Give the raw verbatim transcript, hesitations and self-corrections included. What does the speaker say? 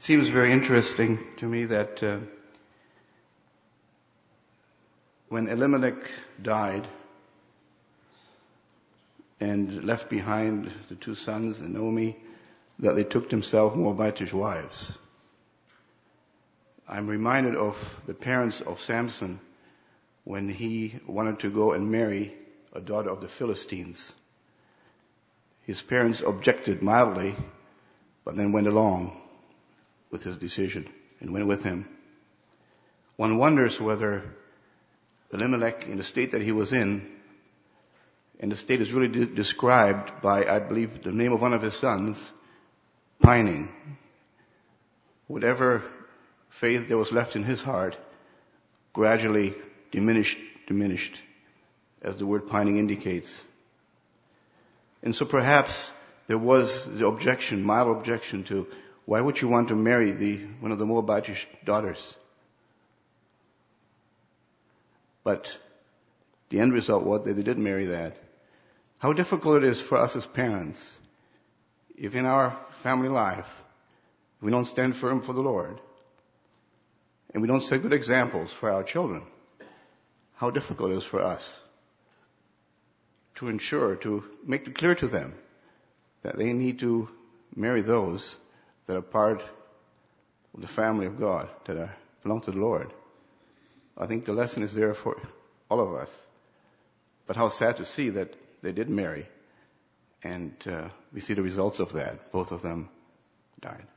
seems very interesting to me that uh, when Elimelech died and left behind the two sons and Naomi, that they took themselves Moabitish wives. I'm reminded of the parents of Samson when he wanted to go and marry a daughter of the Philistines. His parents objected mildly, but then went along with his decision and went with him. One wonders whether Elimelech, in the state that he was in, and the state is really de- described by, I believe, the name of one of his sons, pining. Whatever faith there was left in his heart gradually diminished, diminished, as the word pining indicates. And so perhaps there was the objection, mild objection to, why would you want to marry the, one of the Moabitish daughters? But the end result was that they did marry that. How difficult it is for us as parents, if in our family life, we don't stand firm for the Lord, and we don't set good examples for our children, how difficult it is for us to ensure, to make it clear to them that they need to marry those that are part of the family of God, that are, belong to the Lord. I think the lesson is there for all of us. But how sad to see that they did marry, and uh, we see the results of that. Both of them died.